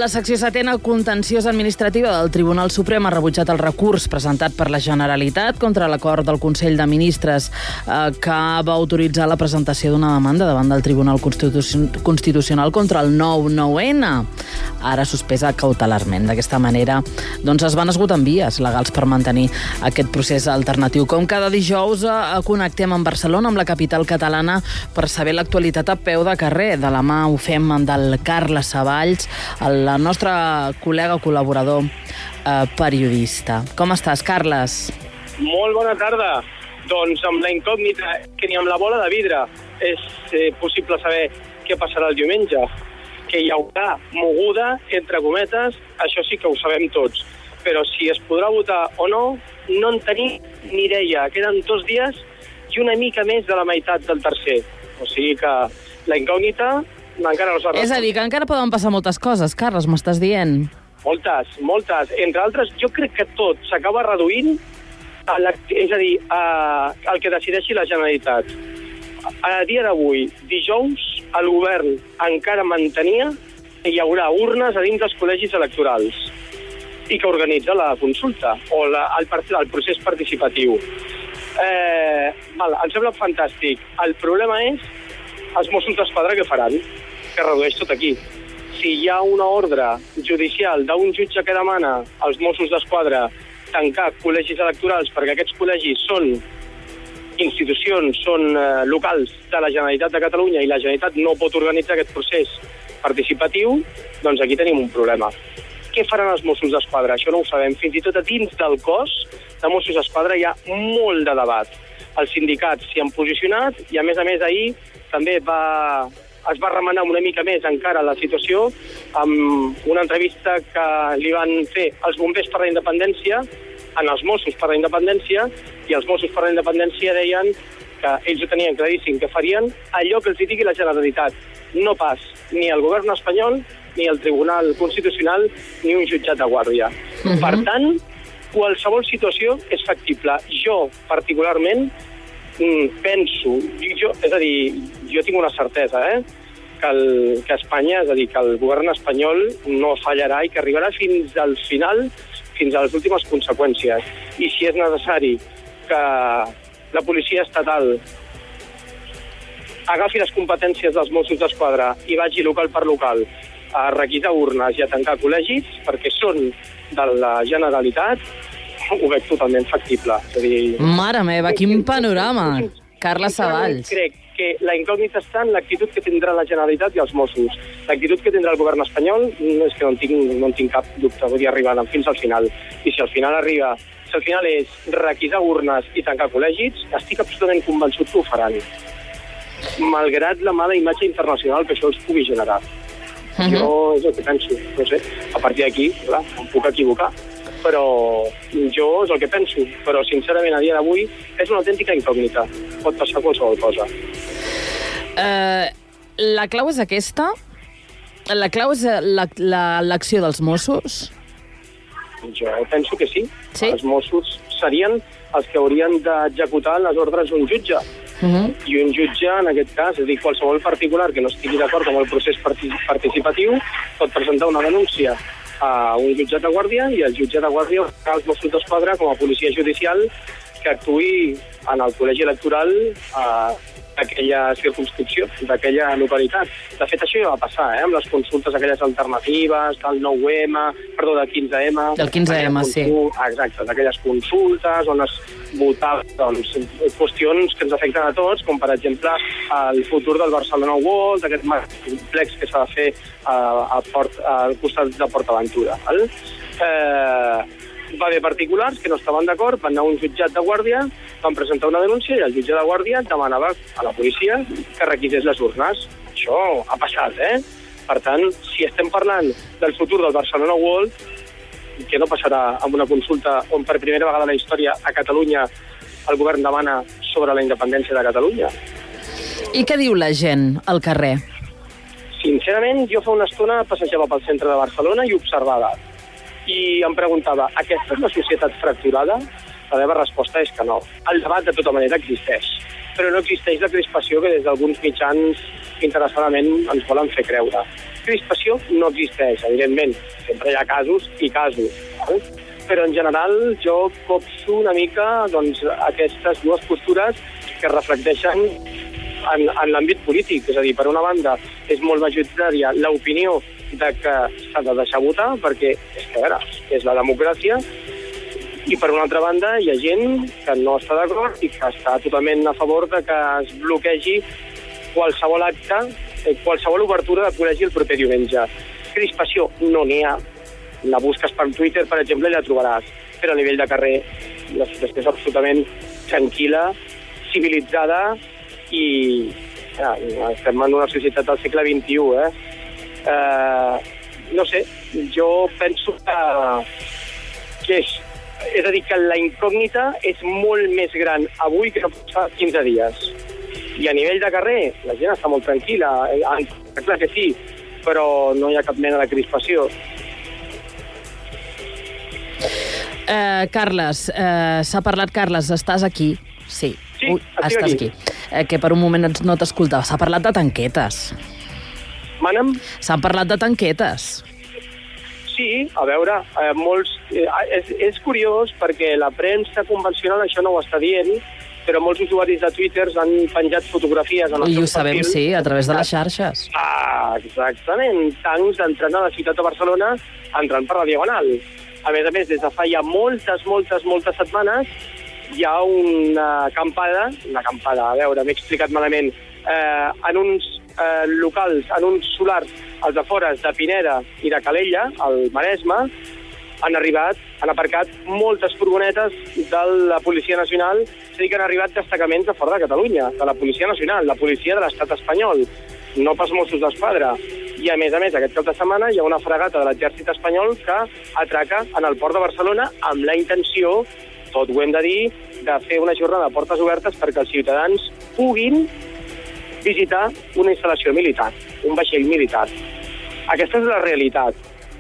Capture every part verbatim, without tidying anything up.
La secció setena contenciós administrativa del Tribunal Suprem ha rebutjat el recurs presentat per la Generalitat contra l'acord del Consell de Ministres eh, que va autoritzar la presentació d'una demanda davant del Tribunal Constitucional contra el nou nou ene, ara suspesa cautelarment. D'aquesta manera doncs es van esgotant vies legals per mantenir aquest procés alternatiu. Com cada dijous eh, connectem amb Barcelona, amb la capital catalana, per saber l'actualitat a peu de carrer. De la mà ho fem del Carles Savalls, el nostre col·lega col·laborador eh, periodista. Com estàs, Carles? Molt bona tarda. Doncs amb la incògnita, que ni amb la bola de vidre és eh, possible saber què passarà el diumenge. Que hi haurà moguda, entre cometes, això sí que ho sabem tots. Però si es podrà votar o no, no en tenim ni idea. Queden dos dies i una mica més de la meitat del tercer. O sigui que la incògnita encara no s'ha resolt. És a dir, que encara poden passar moltes coses, Carles, m'estàs dient? Moltes, moltes. Entre altres, jo crec que tot s'acaba reduint a la, és a dir, a, al que decideixi la Generalitat. A dia d'avui, dijous, el govern encara mantenia que hi haurà urnes a dins dels col·legis electorals i que organitza la consulta o la, el, el procés participatiu. Eh, val, em sembla fantàstic. El problema és els Mossos d'Esquadra que faran, que redueix tot aquí. Si hi ha una ordre judicial d'un jutge que demana als Mossos d'Esquadra tancar col·legis electorals perquè aquests col·legis són institucions, són eh, locals de la Generalitat de Catalunya i la Generalitat no pot organitzar aquest procés participatiu, doncs aquí tenim un problema. Què faran els Mossos d'Esquadra? Això no ho sabem. Fins i tot a dins del cos de Mossos d'Esquadra hi ha molt de debat. Els sindicats s'hi han posicionat i, a més a més, ahir també va, es va remenar una mica més encara la situació amb una entrevista que li van fer els bombers per la independència en els Mossos per la independència, i els Mossos per la independència deien que ells ho tenien claríssim, que farien allò que els digui la Generalitat. No pas ni el govern espanyol, ni el Tribunal Constitucional, ni un jutjat de guàrdia. Uh-huh. Per tant, qualsevol situació és factible. Jo, particularment, penso, jo, és a dir, jo tinc una certesa, eh? que, el, que Espanya, és a dir, que el govern espanyol no fallarà i que arribarà fins al final, fins a les últimes conseqüències. I si és necessari que la policia estatal agafi les competències dels Mossos d'Esquadra i vagi local per local a requisar urnes i a tancar col·legis, perquè són de la Generalitat, ho veig totalment factible. És a dir, mare meva, quin panorama, Carles Savalls. Crec que la incògnita està en l'actitud que tindrà la Generalitat i els Mossos. L'actitud que tindrà el govern espanyol és que no en tinc, no en tinc cap dubte, vull dir, arribar fins al final. I si al final arriba, si al final és requisar urnes i tancar col·legis, estic absolutament convençut que ho faran. Malgrat la mala imatge internacional que això els pugui generar. Uh-huh. Jo és el que penso, no sé. A partir d'aquí, clar, em puc equivocar, però jo és el que penso. Però, sincerament, a dia d'avui és una autèntica incògnita. Pot passar qualsevol cosa. Uh, la clau és aquesta? La clau és l'acció dels Mossos? Jo penso que sí. Sí? Els Mossos serien els que haurien d'executar les ordres d'un jutge. Uh-huh. I un jutge, en aquest cas, és a dir, qualsevol particular que no estigui d'acord amb el procés participatiu pot presentar una denúncia a un jutjat de guàrdia i el jutjat de guàrdia els Mossos d'Esquadra com a policia judicial que actuï en el col·legi electoral eh, d'aquella circumscripció, d'aquella localitat. De fet, això ja va passar, eh, amb les consultes aquelles alternatives, del nou eme, perdó, del quinze eme... Del quinze eme, sí. Exacte, d'aquelles consultes on es votava doncs, qüestions que ens afecten a tots, com per exemple el futur del Barcelona World, aquest complex que s'ha de fer a, a Port, al costat de PortAventura. Val? Eh, va haver particulars que no estaven d'acord, van anar a un jutjat de guàrdia, van presentar una denúncia i el jutge de guàrdia demanava a la policia que requisés les urnes. Això ha passat, eh? Per tant, si estem parlant del futur del Barcelona World, que no passarà amb una consulta on per primera vegada a la història a Catalunya el govern demana sobre la independència de Catalunya. I què diu la gent al carrer? Sincerament, jo fa una estona passejava pel centre de Barcelona i observava. I em preguntava, aquesta és la societat fracturada? La meva resposta és que no. El debat, de tota manera, existeix. Però no existeix la crispació que des d'alguns mitjans interessadament ens volen fer creure. Crispació no existeix, evidentment. Sempre hi ha casos i casos. Eh? Però, en general, jo copso una mica doncs, aquestes dues postures que reflecteixen en, en l'àmbit polític. És a dir, per una banda, és molt majoritària l'opinió de que s'ha de deixar votar, perquè, és que, a veure, és la democràcia, i per una altra banda hi ha gent que no està d'acord i que està totalment a favor de que es bloquegi qualsevol acte, qualsevol obertura de col·legi el proper diumenge. Crispació no n'hi ha. La busques per Twitter, per exemple, i la trobaràs. Però a nivell de carrer la situació és absolutament tranquil·la, civilitzada i ja, estem en una societat del segle vint-i-u, eh? Uh, no sé, jo penso que, que és, és a dir, que la incògnita és molt més gran avui que no fa quinze dies. I a nivell de carrer, la gent està molt tranquil·la, eh, clar que sí, però no hi ha cap mena de crispació. Eh, Carles, eh, s'ha parlat, Carles, estàs aquí? Sí, sí Ui, estàs aquí. aquí. Eh, que per un moment no t'escoltava. S'ha parlat de tanquetes. Mana'm? S'han parlat de tanquetes. Sí, a veure, eh, molts... Eh, és, és curiós perquè la premsa convencional això no ho està dient, però molts usuaris de Twitter han penjat fotografies en el I seu ho sabem, perfil. sí, a través de les xarxes. Ah, exactament. Tancs entrant a la ciutat de Barcelona, entrant per la Diagonal. A més a més, des de fa ja moltes, moltes, moltes setmanes hi ha una acampada, una acampada, a veure, m'he explicat malament, eh, en uns eh, locals, en uns solars als afores de Pineda i de Calella, al Maresme, han arribat, han aparcat moltes furgonetes de la Policia Nacional, és a dir, que han arribat destacaments de fora de Catalunya, de la Policia Nacional, la policia de l'estat espanyol, no pas Mossos d'Esquadra. I, a més a més, aquest cap de setmana hi ha una fregata de l'exèrcit espanyol que atraca en el port de Barcelona amb la intenció, tot ho hem de dir, de fer una jornada de portes obertes perquè els ciutadans puguin visitar una instal·lació militar, un vaixell militar. Aquesta és la realitat.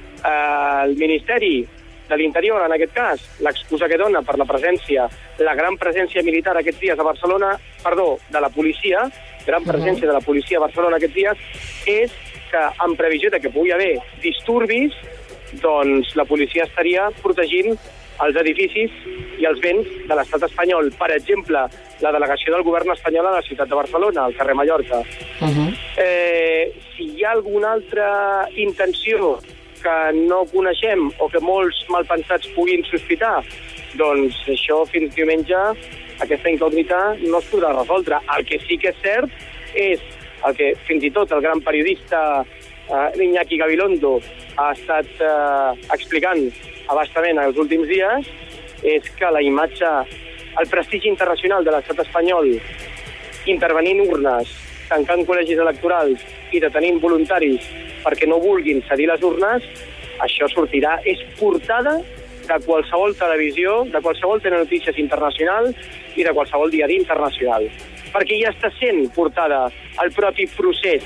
Eh, el Ministeri de l'Interior, en aquest cas, l'excusa que dona per la presència, la gran presència militar aquests dies a Barcelona, perdó, de la policia, gran presència de la policia a Barcelona aquests dies, és que, en previsió de que pugui haver disturbis, doncs la policia estaria protegint els edificis i els béns de l'estat espanyol. Per exemple, la delegació del govern espanyol a la ciutat de Barcelona, al carrer Mallorca. Uh -huh. eh, si hi ha alguna altra intenció que no coneixem o que molts malpensats puguin sospitar, doncs això fins diumenge, aquesta incògnita no es podrà resoldre. El que sí que és cert és el que fins i tot el gran periodista eh, Iñaki Gabilondo ha estat eh, explicant abastament els últims dies, és que la imatge, el prestigi internacional de l'estat espanyol intervenint urnes, tancant col·legis electorals i detenint voluntaris perquè no vulguin cedir les urnes, això sortirà, és portada de qualsevol televisió, de qualsevol telenotícies internacional i de qualsevol diari internacional. Perquè ja està sent portada el propi procés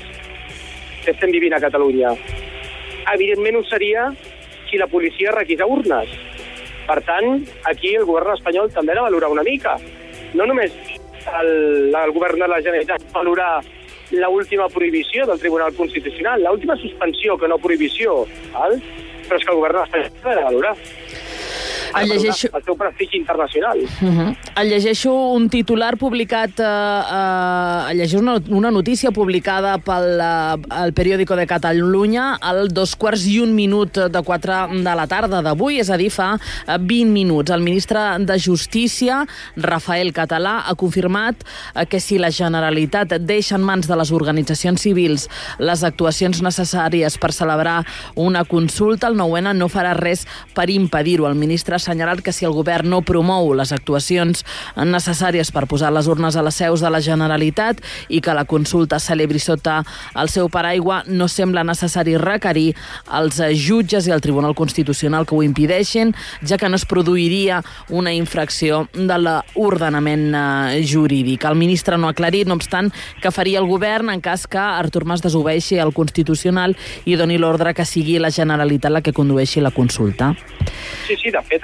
que estem vivint a Catalunya. Evidentment ho seria si la policia requisa urnes. Per tant, aquí el govern espanyol també ha de valorar una mica. No només el, el govern de la Generalitat valorar l'última prohibició del Tribunal Constitucional, l'última suspensió, que no prohibició, val? Però és que el govern espanyol ha de valorar. El, llegeixo... el seu prestigi internacional. Uh-huh. El llegeixo un titular publicat, eh, eh, llegeixo una, una notícia publicada pel eh, el Periódico de Catalunya al dos quarts i un minut de quatre de la tarda d'avui, és a dir, fa vint minuts. El ministre de Justícia, Rafael Català, ha confirmat eh, que si la Generalitat deixa en mans de les organitzacions civils les actuacions necessàries per celebrar una consulta, el nou ena no farà res per impedir-ho. El ministre ha assenyalat que si el govern no promou les actuacions necessàries per posar les urnes a les seus de la Generalitat i que la consulta celebri sota el seu paraigua, no sembla necessari requerir als jutges i al Tribunal Constitucional que ho impedeixin, ja que no es produiria una infracció de l'ordenament jurídic. El ministre no ha aclarit, no obstant, que faria el govern en cas que Artur Mas desobeeixi el Constitucional i doni l'ordre que sigui la Generalitat la que condueixi la consulta. Sí, sí, de fet,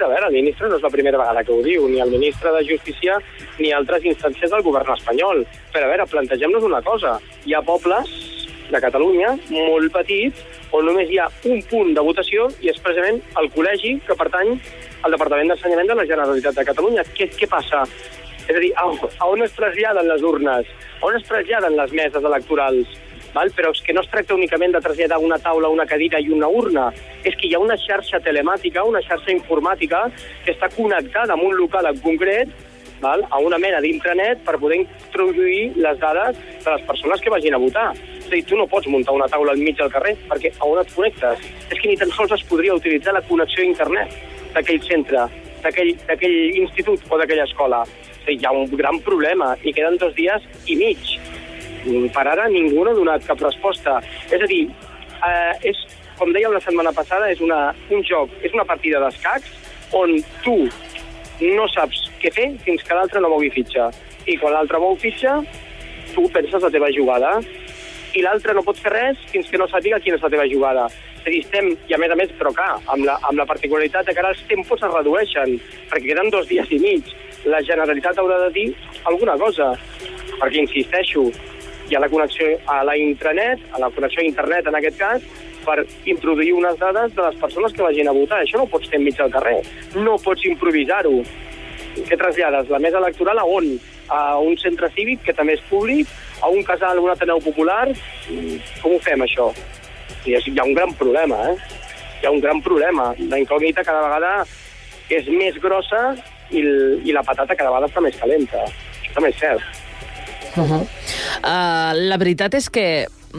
a veure, el ministre no és la primera vegada que ho diu, ni el ministre de Justícia ni altres instàncies del govern espanyol. Però a veure, plantegem-nos una cosa. Hi ha pobles de Catalunya molt petits on només hi ha un punt de votació i és precisament el col·legi que pertany al Departament d'Ensenyament de la Generalitat de Catalunya. Què, què passa? És a dir, a, a on es traslladen les urnes? A on es traslladen les meses electorals? Val? Però és que no es tracta únicament de traslladar una taula, una cadira i una urna. És que hi ha una xarxa telemàtica, una xarxa informàtica que està connectada amb un local en concret, val? A una mena d'intranet per poder introduir les dades de les persones que vagin a votar. És a dir, tu no pots muntar una taula al mig del carrer, perquè a on et connectes? És que ni tan sols es podria utilitzar la connexió a internet d'aquell centre, d'aquell institut o d'aquella escola. És a dir, hi ha un gran problema i queden dos dies i mig. Per ara ningú no ha donat cap resposta. És a dir, eh, és, com dèiem la setmana passada, és una, un joc, és una partida d'escacs on tu no saps què fer fins que l'altre no mogui fitxa. I quan l'altre mou fitxa, tu penses la teva jugada. I l'altre no pot fer res fins que no sàpiga quina és la teva jugada. És a dir, estem, i a més a més, però clar, amb la, amb la particularitat de que ara els tempos es redueixen, perquè queden dos dies i mig. La Generalitat haurà de dir alguna cosa, perquè, insisteixo, hi ha la connexió a la intranet, a la connexió a internet, en aquest cas, per introduir unes dades de les persones que vagin a votar. Això no ho pots fer enmig del carrer. No pots improvisar-ho. Què trasllades? La mesa electoral a on? A un centre cívic, que també és públic? A un casal, a un ateneu popular? Com ho fem, això? Hi ha un gran problema, eh? Hi ha un gran problema. La incògnita cada vegada és més grossa i, i la patata cada vegada està més calenta. Això també és cert. Uh-huh. Uh, la veritat és que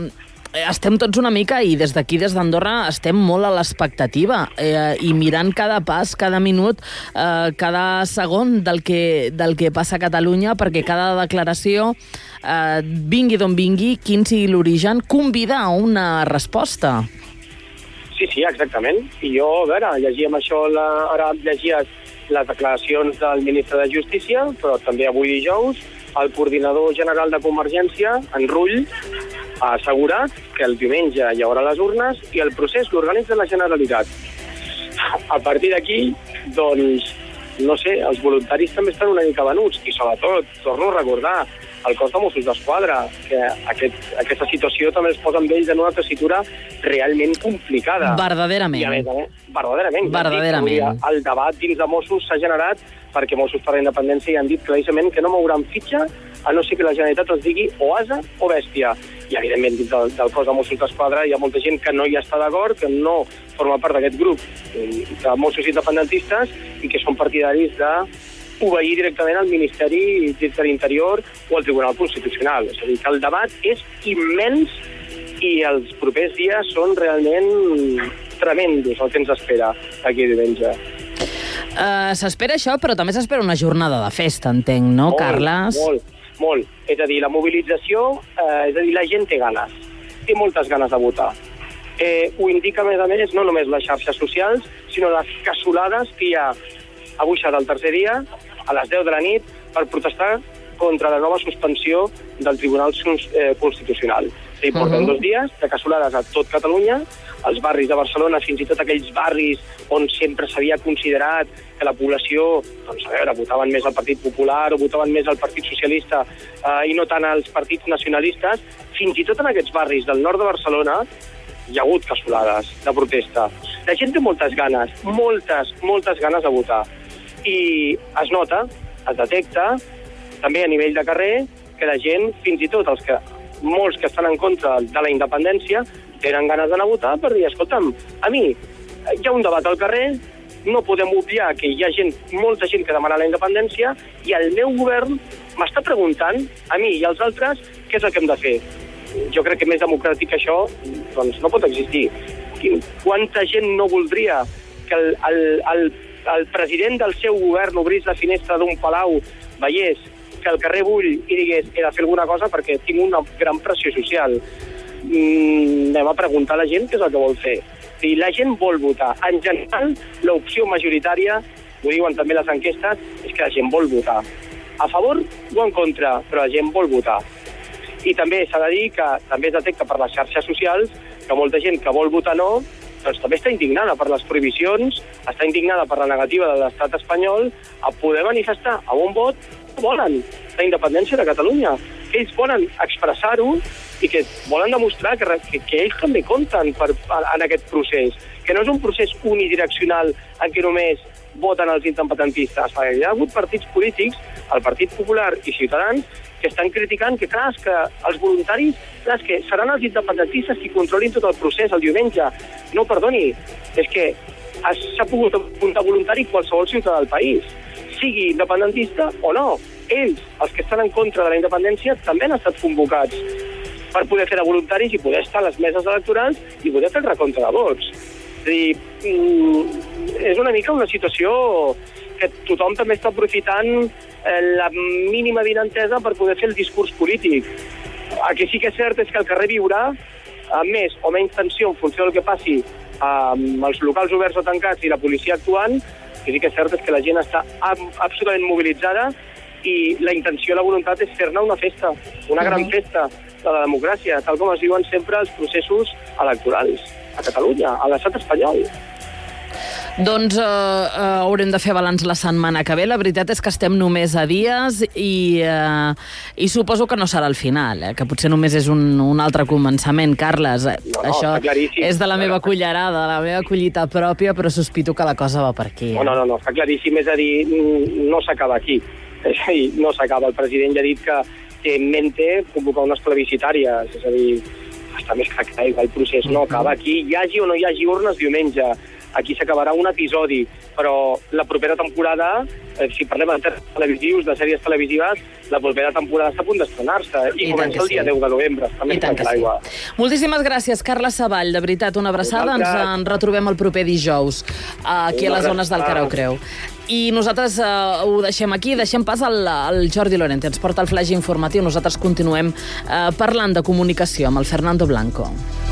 estem tots una mica, i des d'aquí, des d'Andorra, estem molt a l'expectativa eh, i mirant cada pas, cada minut, eh, cada segon del que, del que passa a Catalunya, perquè cada declaració, eh, vingui d'on vingui, quin sigui l'origen, convida a una resposta. Sí, sí, exactament. I jo, a veure, llegíem això, la, ara llegies les declaracions del ministre de Justícia, però també avui dijous, el coordinador general de Convergència, en Rull, ha assegurat que el diumenge hi haurà les urnes i el procés l'organitza la Generalitat. A partir d'aquí, doncs, no sé, els voluntaris també estan una mica venuts i, sobretot, torno a recordar, el cos de Mossos d'Esquadra, que aquest, aquesta situació també els posa amb ells en una tessitura realment complicada. Verdaderament. I a més, eh? Verdaderament. Verdaderament. Ja dic, el debat dins de Mossos s'ha generat perquè Mossos per la Independència ja han dit claríssimament que no mouran fitxa a no ser que la Generalitat els digui o asa o bèstia. I, evidentment, dins del, del cos de Mossos d'Esquadra hi ha molta gent que no hi està d'acord, que no forma part d'aquest grup de Mossos independentistes i que són partidaris de obeir directament al Ministeri de l'Interior o al Tribunal Constitucional. És a dir, que el debat és immens i els propers dies són realment tremendos el que ens espera aquí diumenge. Uh, s'espera això, però també s'espera una jornada de festa, entenc, no, molt, Carles? Molt, molt. És a dir, la mobilització, eh, és a dir, la gent té ganes, té moltes ganes de votar. Eh, ho indica, a més a més, no només les xarxes socials, sinó les cassolades que hi ha avui serà el tercer dia, a les deu de la nit, per protestar contra la nova suspensió del Tribunal eh, Constitucional. És a dir, porten uh-huh. dos dies de cassolades a tot Catalunya, als barris de Barcelona, fins i tot aquells barris on sempre s'havia considerat que la població, doncs a veure, votaven més al Partit Popular o votaven més al Partit Socialista eh, i no tant als partits nacionalistes, fins i tot en aquests barris del nord de Barcelona hi ha hagut cassolades de protesta. La gent té moltes ganes, moltes, moltes ganes de votar. I es nota, es detecta, també a nivell de carrer, que la gent, fins i tot els que, molts que estan en contra de la independència, tenen ganes d'anar a votar per dir, escolta'm, a mi, hi ha un debat al carrer, no podem obviar que hi ha gent, molta gent que demana la independència, i el meu govern m'està preguntant, a mi i als altres, què és el que hem de fer. Jo crec que més democràtic que això doncs no pot existir. Quanta gent no voldria que el, el, el, el president del seu govern obrís la finestra d'un palau, veiés que el carrer bull i digués he de fer alguna cosa perquè tinc una gran pressió social. Mm, anem a preguntar a la gent què és el que vol fer. Si la gent vol votar, en general, l'opció majoritària, ho diuen també les enquestes, és que la gent vol votar. A favor o en contra, però la gent vol votar. I també s'ha de dir que també es detecta per les xarxes socials que molta gent que vol votar no doncs també està indignada per les prohibicions, està indignada per la negativa de l'estat espanyol a poder manifestar amb un vot que volen la independència de Catalunya, que ells volen expressar-ho i que volen demostrar que, que, que ells també compten per, en aquest procés, que no és un procés unidireccional en què només voten els independentistes. Hi ha hagut partits polítics, el Partit Popular i Ciutadans, que estan criticant que, clar, és que els voluntaris, clar, és que seran els independentistes qui controlin tot el procés el diumenge. No, perdoni, és que s'ha pogut apuntar voluntari qualsevol ciutadà del país, sigui independentista o no. Ells, els que estan en contra de la independència, també han estat convocats per poder fer de voluntaris i poder estar a les meses electorals i poder fer el recompte de vots. És a dir, és una mica una situació que tothom també està aprofitant la mínima d'inentesa per poder fer el discurs polític. El que sí que és cert és que el carrer viurà amb més o menys tensió en funció del que passi amb els locals oberts o tancats i la policia actuant. El que sí que és cert és que la gent està absolutament mobilitzada i la intenció i la voluntat és fer-ne una festa, una gran festa de la democràcia, tal com es diuen sempre els processos electorals a Catalunya, a l'estat espanyol. Doncs eh, eh, haurem de fer balanç la setmana que ve. La veritat és que estem només a dies i, eh, i suposo que no serà el final, eh, que potser només és un, un altre començament. Carles, eh, no, no, això és de la meva cullerada, de la meva collita pròpia, però sospito que la cosa va per aquí. Eh? No, no, no, no, està claríssim, és a dir, no s'acaba aquí. És a dir, no s'acaba. El president ja ha dit que, que en mente convocar unes plebiscitàries, és a dir, està més clar que el procés no acaba aquí, hi hagi o no hi hagi urnes diumenge. Aquí s'acabarà un episodi, però la propera temporada, eh, si parlem de televisius, de sèries televisives, la propera temporada està a punt d'estrenar-se i, I comença el dia sí. deu de novembre. I tant que sí. Moltíssimes gràcies, Carles Savall, de veritat, una abraçada. Ens en retrobem el proper dijous, aquí a les zones del Carau Creu. I nosaltres eh, ho deixem aquí, deixem pas al, al Jordi Lorente, ens porta el flash informatiu, nosaltres continuem eh, parlant de comunicació amb el Fernando Blanco.